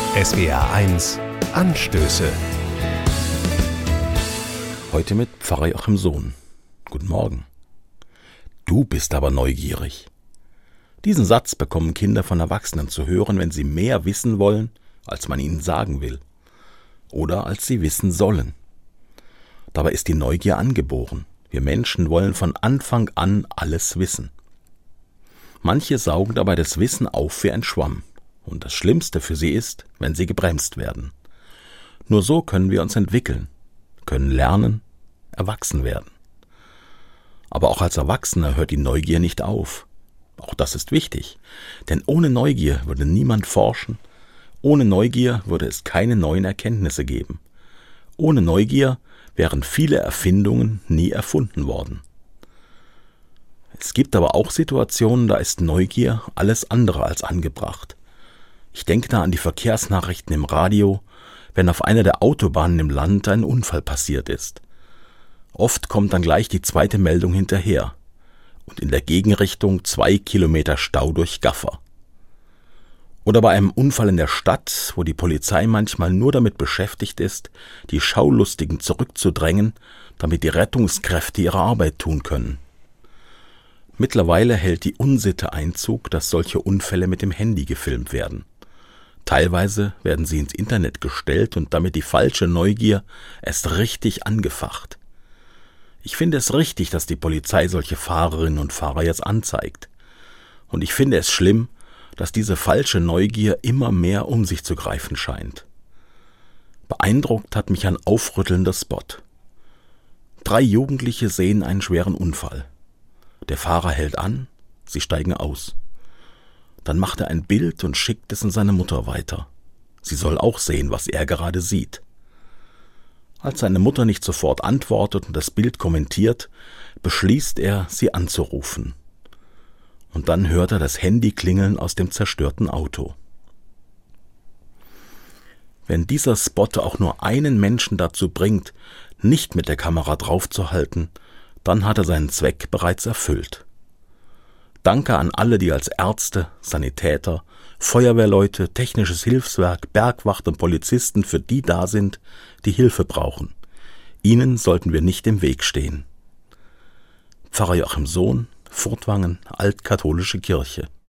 SWR1 Anstöße. Heute mit Pfarrer Joachim Sohn. Guten Morgen. Du bist aber neugierig. Diesen Satz bekommen Kinder von Erwachsenen zu hören, wenn sie mehr wissen wollen, als man ihnen sagen will. Oder als sie wissen sollen. Dabei ist die Neugier angeboren. Wir Menschen wollen von Anfang an alles wissen. Manche saugen dabei das Wissen auf wie ein Schwamm. Und das Schlimmste für sie ist, wenn sie gebremst werden. Nur so können wir uns entwickeln, können lernen, erwachsen werden. Aber auch als Erwachsener hört die Neugier nicht auf. Auch das ist wichtig, denn ohne Neugier würde niemand forschen, ohne Neugier würde es keine neuen Erkenntnisse geben. Ohne Neugier wären viele Erfindungen nie erfunden worden. Es gibt aber auch Situationen, da ist Neugier alles andere als angebracht. Ich denke da an die Verkehrsnachrichten im Radio, wenn auf einer der Autobahnen im Land ein Unfall passiert ist. Oft kommt dann gleich die zweite Meldung hinterher und in der Gegenrichtung 2 Kilometer Stau durch Gaffer. Oder bei einem Unfall in der Stadt, wo die Polizei manchmal nur damit beschäftigt ist, die Schaulustigen zurückzudrängen, damit die Rettungskräfte ihre Arbeit tun können. Mittlerweile hält die Unsitte Einzug, dass solche Unfälle mit dem Handy gefilmt werden. Teilweise werden sie ins Internet gestellt und damit die falsche Neugier erst richtig angefacht. Ich finde es richtig, dass die Polizei solche Fahrerinnen und Fahrer jetzt anzeigt. Und ich finde es schlimm, dass diese falsche Neugier immer mehr um sich zu greifen scheint. Beeindruckt hat mich ein aufrüttelnder Spot. 3 Jugendliche sehen einen schweren Unfall. Der Fahrer hält an, sie steigen aus. Dann macht er ein Bild und schickt es an seine Mutter weiter. Sie soll auch sehen, was er gerade sieht. Als seine Mutter nicht sofort antwortet und das Bild kommentiert, beschließt er, sie anzurufen. Und dann hört er das Handy klingeln aus dem zerstörten Auto. Wenn dieser Spot auch nur einen Menschen dazu bringt, nicht mit der Kamera draufzuhalten, dann hat er seinen Zweck bereits erfüllt. Danke an alle, die als Ärzte, Sanitäter, Feuerwehrleute, technisches Hilfswerk, Bergwacht und Polizisten für die da sind, die Hilfe brauchen. Ihnen sollten wir nicht im Weg stehen. Pfarrer Joachim Sohn, Furtwangen, Altkatholische Kirche.